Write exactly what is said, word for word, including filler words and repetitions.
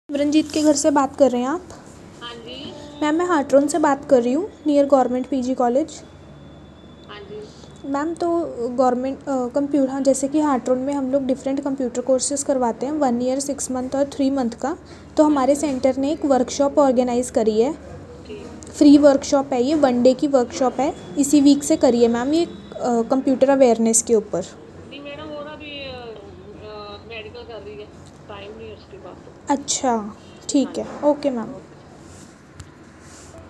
रंजीत के घर से बात कर रहे हैं आप? हाँ जी। मैम मैं हाटरोन से बात कर रही हूँ, नियर गवर्नमेंट पीजी कॉलेज। हाँ जी। मैम तो गवर्नमेंट कंप्यूटर, हाँ, जैसे कि हाटरोन में हम लोग डिफरेंट कंप्यूटर कोर्सेज़ करवाते हैं, वन ईयर, सिक्स मंथ और थ्री मंथ का। तो हाँ हमारे जी। सेंटर ने एक वर्कशॉप ऑर्गेनाइज़ करी है। ठीक। फ्री वर्कशॉप है ये, वन डे की वर्कशॉप है, इसी वीक से करी है मैम ये, कंप्यूटर अवेयरनेस के ऊपर। नहीं मैडम, वो ना अभी मेडिकल कर रही है, टाइम नहीं है उसके पास। अच्छा, हाँ ठीक है, जी। Okay ma'am. ओके।